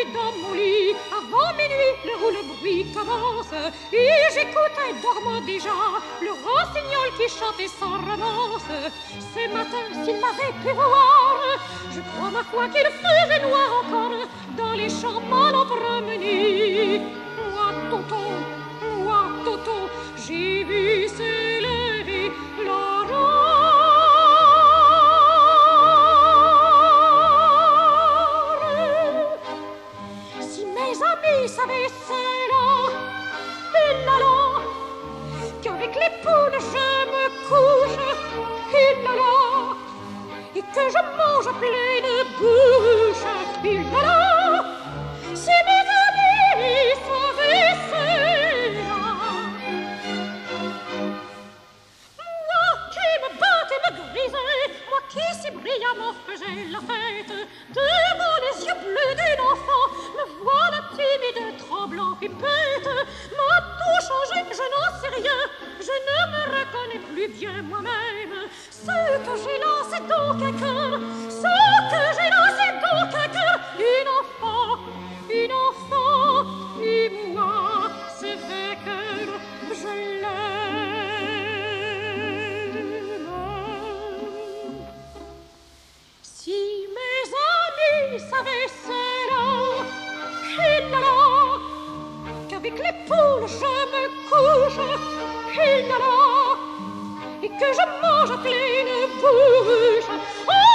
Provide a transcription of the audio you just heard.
dans mon lit. Avant minuit, l'heure où le bruit commence, et j'écoutais dormant déjà le rossignol qui chantait sans romance. Ce matin, s'il m'avait pu voir, je crois ma foi qu'il faisait noir encore dans les champs mal en promener. Moi, Toto, j'ai vu s'élever l'aurore. Si mes amis savaient cela, et là là, qu'avec les poules je me couche, et là là, et que je mange à pleine bouche, et là là, si mes amis savaient cela. Moi qui me battais, me grisais, moi qui si brillamment faisais la fête, devant les yeux bleus d'un enfant, me voilà timide, tremblant et bête. M'a tout changé, je n'en sais rien, je ne me reconnais plus bien moi-même. Ce que j'ai là, c'est donc un cœur, ce que j'ai là, c'est donc un cœur, une enfant, et moi, ce vrai cœur, je l'aime. Si mes amis savaient cela, et là là, qu'avec les poules je me couche, et là là, et que je mange à pleine bouche, oh,